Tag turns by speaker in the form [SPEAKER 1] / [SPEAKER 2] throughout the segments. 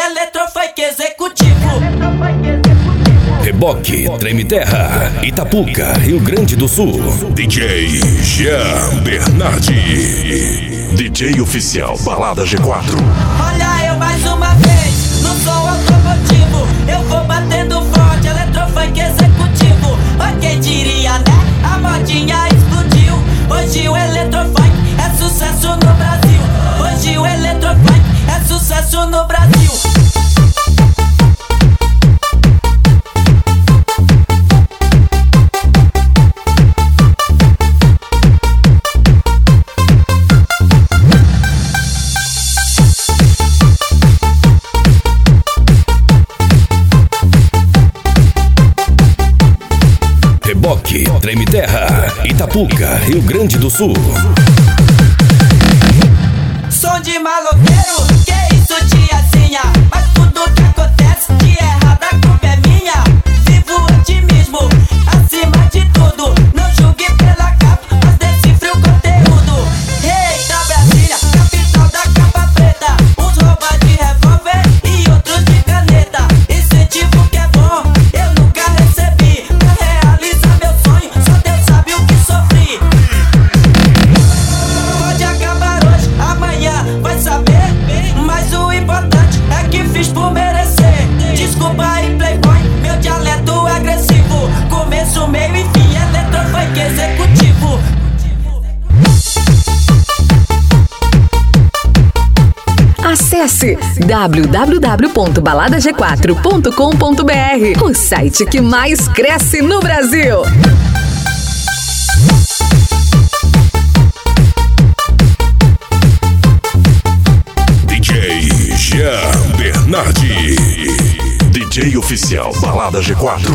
[SPEAKER 1] Eletrofunk executivo.
[SPEAKER 2] Reboque, Treme Terra, Itapuca, Rio Grande do Sul.
[SPEAKER 3] DJ Jean Bernardi, DJ oficial Balada G4.
[SPEAKER 1] Olha eu mais uma vez, no som automotivo. Eu vou batendo forte, eletrofunk executivo. Quem diria, né? A modinha explodiu. Hoje o eletrofunk é sucesso no Brasil. Hoje o eletrofunk é sucesso no Brasil.
[SPEAKER 2] Reboque, Treme Terra, Itapuca, Rio Grande do Sul.
[SPEAKER 1] Som de maloqueiro, que isso tiazinha? Mas tudo que acontece de errado a culpa é minha. Vivo otimismo, acima de tudo. Não julgue pela capa, mas decifre o conteúdo. Eita Brasília, capital da capa preta. Uns roubam de revólver e outros de caneta. Incentivo que é bom, eu nunca recebi. Pra realizar meu sonho, só Deus sabe o que sofri. Pode acabar hoje, amanhã vai saber. Mas o importante é que fiz por merecer. Desculpa aí playboy, meu dialeto agressivo. Começo, meio e fim, eletrofunk executivo.
[SPEAKER 4] Acesse www.baladag4.com.br, o site que mais cresce no Brasil.
[SPEAKER 3] DJ Jean Bernardi, DJ oficial Balada G4.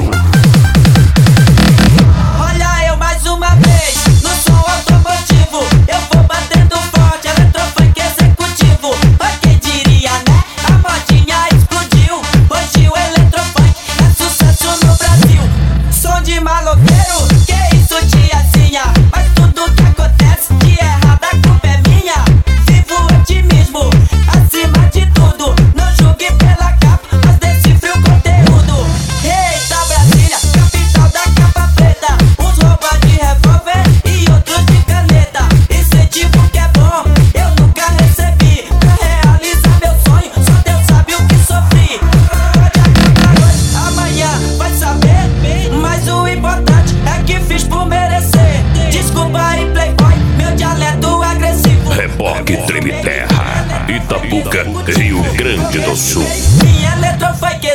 [SPEAKER 1] Olha eu mais uma vez, no som automotivo. Eu vou batendo forte, eletrofunk executivo. Quem diria, né? A modinha explodiu. Hoje o eletrofunk é sucesso no Brasil. Som de maloqueiro, que isso tiazinha? Mas tudo que acontece de errado a culpa é minha. Vivo otimismo, acima de tudo. Não julgue pela capa, mas decifre o conteúdo. Eita Brasília, capital da capa preta. Uns roubam de revólver e outros de caneta. Incentivo que é bom, eu nunca recebi. Pra realizar meu sonho, só Deus sabe o que sofri. Pode acabar hoje, amanhã vai saber. Mas o importante é que fiz por merecer. Desculpa aí playboy, meu dialeto agressivo.
[SPEAKER 2] Reboque, Treme Terra, Itapuca, Rio Grande do Sul.
[SPEAKER 1] Minha eletrofunk